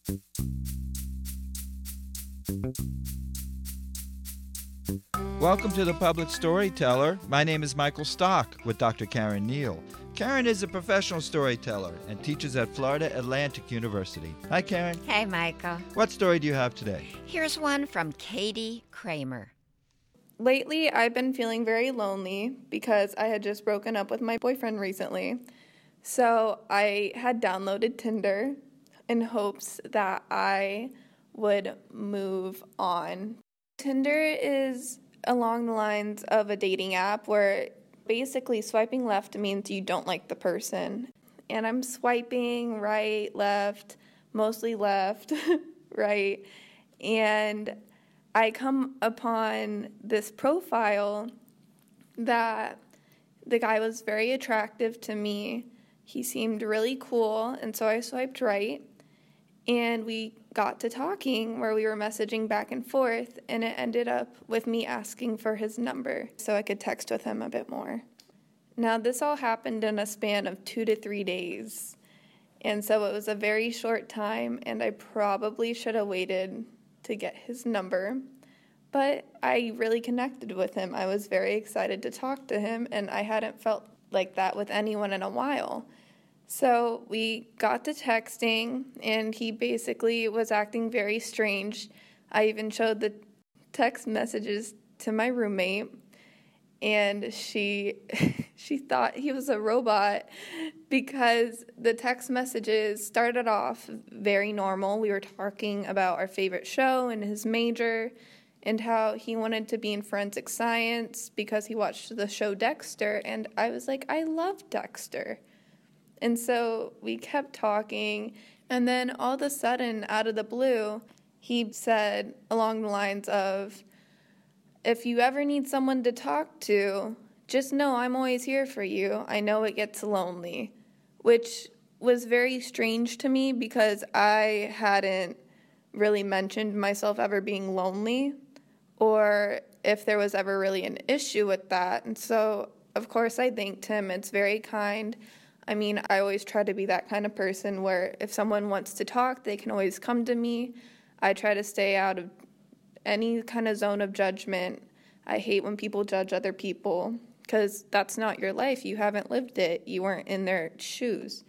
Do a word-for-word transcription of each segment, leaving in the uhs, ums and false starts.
Welcome to The Public Storyteller. My name is Michael Stock with Doctor Karen Neal. Karen is a professional storyteller and teaches at Florida Atlantic University. Hi, Karen. Hey, Michael. What story do you have today? Here's one from Katie Kramer. Lately, I've been feeling very lonely because I had just broken up with my boyfriend recently. So I had downloaded Tinder in hopes that I would move on. Tinder is along the lines of a dating app where basically swiping left means you don't like the person. And I'm swiping right, left, mostly left, right. And I come upon this profile that the guy was very attractive to me. He seemed really cool, and so I swiped right. And we got to talking where we were messaging back and forth, and it ended up with me asking for his number so I could text with him a bit more. Now, this all happened in a span of two to three days, and so it was a very short time, and I probably should have waited to get his number, but I really connected with him. I was very excited to talk to him, and I hadn't felt like that with anyone in a while. So we got to texting, and he basically was acting very strange. I even showed the text messages to my roommate, and she she thought he was a robot because the text messages started off very normal. We were talking about our favorite show and his major and how he wanted to be in forensic science because he watched the show Dexter, and I was like, I love Dexter. And so we kept talking, and then all of a sudden, out of the blue, he said along the lines of, if you ever need someone to talk to, just know I'm always here for you. I know it gets lonely, which was very strange to me because I hadn't really mentioned myself ever being lonely or if there was ever really an issue with that. And so, of course, I thanked him. It's very kind. I mean, I always try to be that kind of person where if someone wants to talk, they can always come to me. I try to stay out of any kind of zone of judgment. I hate when people judge other people because that's not your life. You haven't lived it. You weren't in their shoes.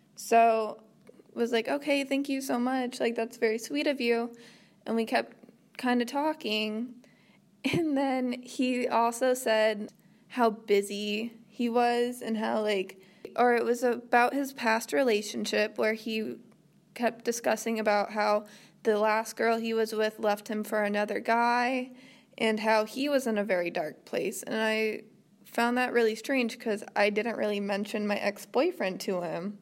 So I was like, okay, thank you so much. Like, that's very sweet of you. And we kept kind of talking. And then he also said how busy he was and how, like, or it was about his past relationship where he kept discussing about how the last girl he was with left him for another guy and how he was in a very dark place. And I found that really strange because I didn't really mention my ex-boyfriend to him.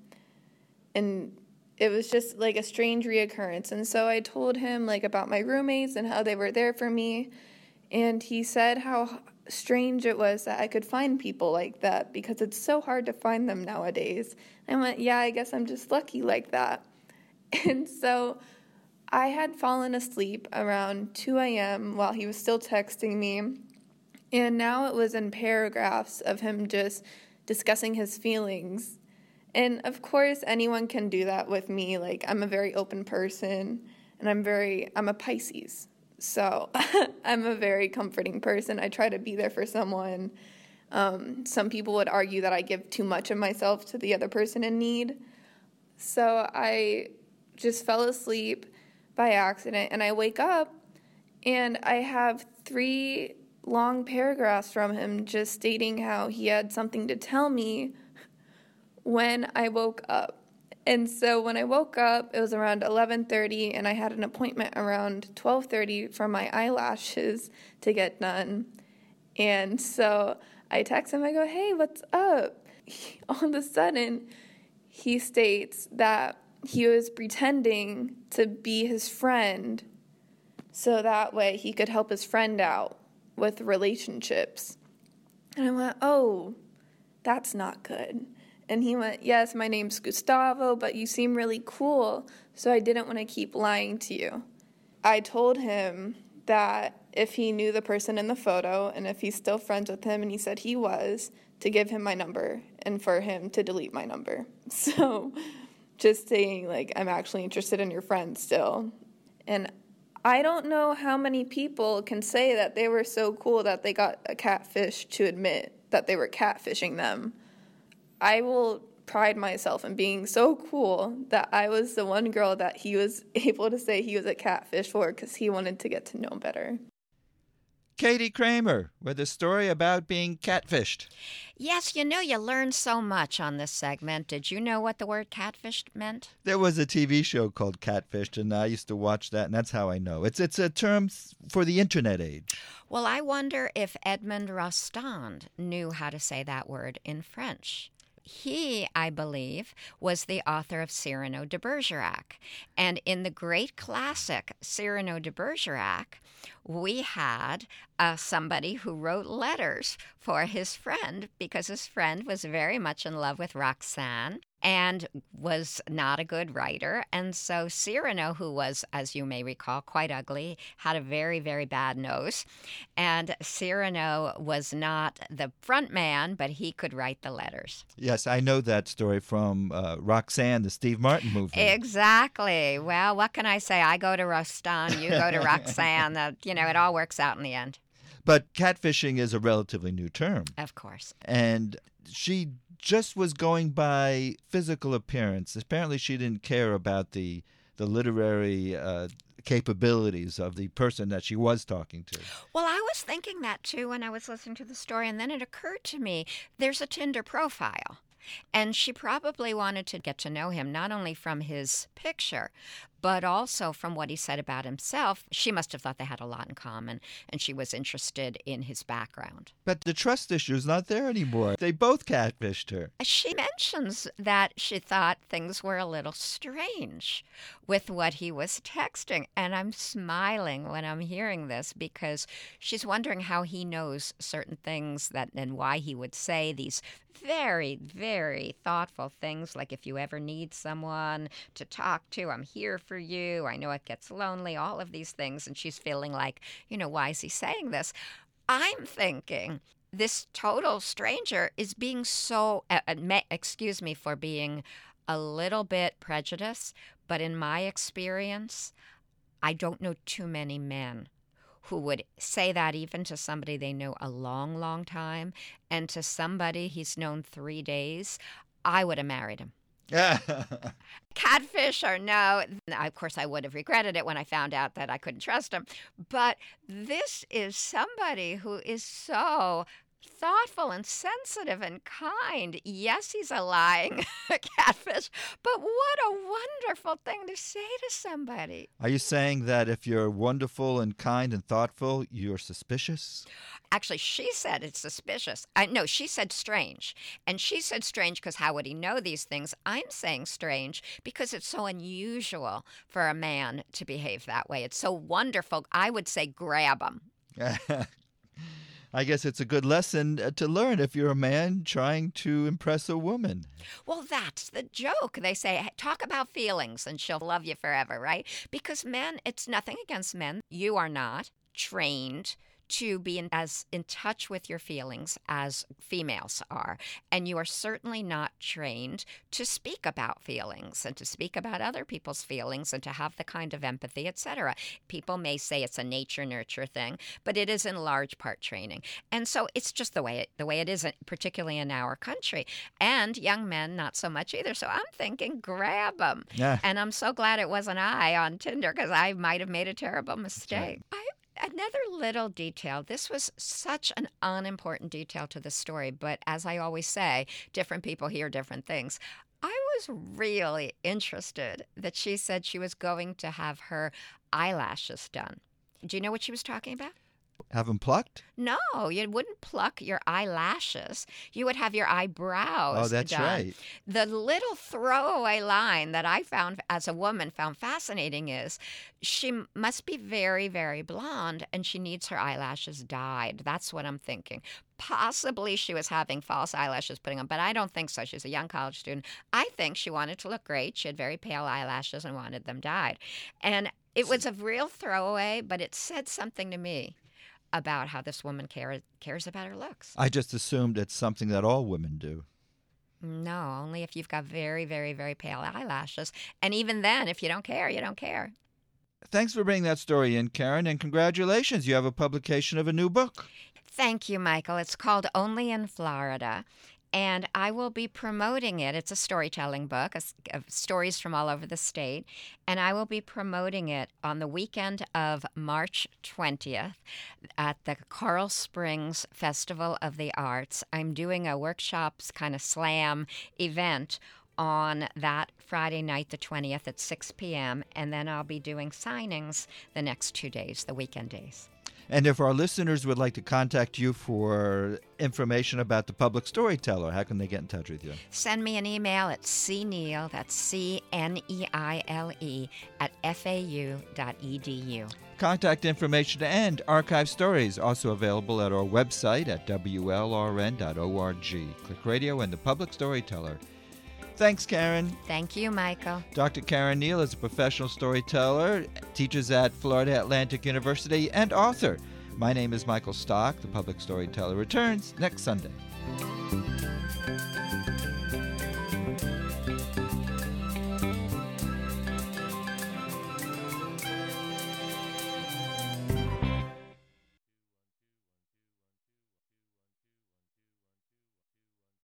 And it was just like a strange reoccurrence. And so I told him like about my roommates and how they were there for me. And he said how strange it was that I could find people like that because it's so hard to find them nowadays. I went, yeah, I guess I'm just lucky like that. And so I had fallen asleep around two a.m. while he was still texting me. And now it was in paragraphs of him just discussing his feelings. And of course, anyone can do that with me. Like, I'm a very open person, and I'm very, I'm a Pisces. So I'm a very comforting person. I try to be there for someone. Um, some people would argue that I give too much of myself to the other person in need. So I just fell asleep by accident, and I wake up, and I have three long paragraphs from him just stating how he had something to tell me when I woke up. And so when I woke up, it was around eleven thirty, and I had an appointment around twelve thirty for my eyelashes to get done. And so I text him, I go, hey, what's up? He, all of a sudden, he states that he was pretending to be his friend so that way he could help his friend out with relationships. And I went, oh, that's not good. And he went, yes, my name's Gustavo, but you seem really cool, so I didn't want to keep lying to you. I told him that if he knew the person in the photo and if he's still friends with him, and he said he was, to give him my number and for him to delete my number. So just saying, like, I'm actually interested in your friend still. And I don't know how many people can say that they were so cool that they got a catfish to admit that they were catfishing them. I will pride myself in being so cool that I was the one girl that he was able to say he was a catfish for because he wanted to get to know better. Katie Kramer with a story about being catfished. Yes, you know, you learn so much on this segment. Did you know what the word catfished meant? There was a T V show called Catfished, and I used to watch that, and that's how I know. It's it's a term for the internet age. Well, I wonder if Edmond Rostand knew how to say that word in French. He, I believe, was the author of Cyrano de Bergerac. And in the great classic Cyrano de Bergerac, we had uh, somebody who wrote letters for his friend because his friend was very much in love with Roxane and was not a good writer. And so Cyrano, who was, as you may recall, quite ugly, had a very, very bad nose. And Cyrano was not the front man, but he could write the letters. Yes, I know that story from uh, Roxanne, the Steve Martin movie. Exactly. Well, what can I say? I go to Rostand, you go to Roxanne. Uh, you know, it all works out in the end. But catfishing is a relatively new term. Of course. And she just was going by physical appearance. Apparently she didn't care about the the literary uh, capabilities of the person that she was talking to. Well, I was thinking that too when I was listening to the story, and then it occurred to me there's a Tinder profile. And she probably wanted to get to know him, not only from his picture, but also from what he said about himself. She must have thought they had a lot in common, and she was interested in his background. But the trust issue is not there anymore. They both catfished her. She mentions that she thought things were a little strange with what he was texting. And I'm smiling when I'm hearing this because she's wondering how he knows certain things that and why he would say these very, very thoughtful things like, if you ever need someone to talk to, I'm here for you. I know it gets lonely, all of these things. And she's feeling like, you know, why is he saying this? I'm thinking this total stranger is being so, uh, excuse me for being a little bit prejudiced, but in my experience, I don't know too many men who would say that even to somebody they know a long, long time, and to somebody he's known three days, I would have married him. Catfish or no, of course I would have regretted it when I found out that I couldn't trust him. But this is somebody who is so thoughtful and sensitive and kind. Yes, he's a lying catfish, but what a wonderful thing to say to somebody. Are you saying that if you're wonderful and kind and thoughtful, you're suspicious? Actually, she said it's suspicious. I, no, she said strange. And she said strange because how would he know these things? I'm saying strange because it's so unusual for a man to behave that way. It's so wonderful. I would say grab him. I guess it's a good lesson to learn if you're a man trying to impress a woman. Well, that's the joke. They say, talk about feelings and she'll love you forever, right? Because men, it's nothing against men. You are not trained to be in, as in touch with your feelings as females are. And you are certainly not trained to speak about feelings and to speak about other people's feelings and to have the kind of empathy, et cetera. People may say it's a nature-nurture thing, but it is in large part training. And so it's just the way it, the way it is, particularly in our country. And young men, not so much either. So I'm thinking, grab them. Yeah. And I'm so glad it wasn't I on Tinder because I might have made a terrible mistake. Right. I Another little detail. This was such an unimportant detail to the story, but as I always say, different people hear different things. I was really interested that she said she was going to have her eyelashes done. Do you know what she was talking about? Have them plucked? No, you wouldn't pluck your eyelashes. You would have your eyebrows Oh, that's done. right. The little throwaway line that I found as a woman found fascinating is she must be very, very blonde and she needs her eyelashes dyed. That's what I'm thinking. Possibly she was having false eyelashes putting on, but I don't think so. She's a young college student. I think she wanted to look great. She had very pale eyelashes and wanted them dyed. And it was a real throwaway, but it said something to me about how this woman care, cares about her looks. I just assumed it's something that all women do. No, only if you've got very, very, very pale eyelashes. And even then, if you don't care, you don't care. Thanks for bringing that story in, Karen, and congratulations. You have a publication of a new book. Thank you, Michael. It's called Only in Florida, and I will be promoting it. It's a storytelling book of stories from all over the state, and I will be promoting it on the weekend of March twentieth at the Coral Springs Festival of the Arts. I'm doing a workshops kind of slam event on that Friday night, the twentieth at six p.m., and then I'll be doing signings the next two days, the weekend days. And if our listeners would like to contact you for information about the Public Storyteller, how can they get in touch with you? Send me an email at cneile, that's C N E I L E, at f a u dot e d u. Contact information and archive stories also available at our website at w l r n dot org. Click Radio and the Public Storyteller. Thanks, Karen. Thank you, Michael. Doctor Karen Neal is a professional storyteller, teaches at Florida Atlantic University, and author. My name is Michael Stock. The Public Storyteller returns next Sunday.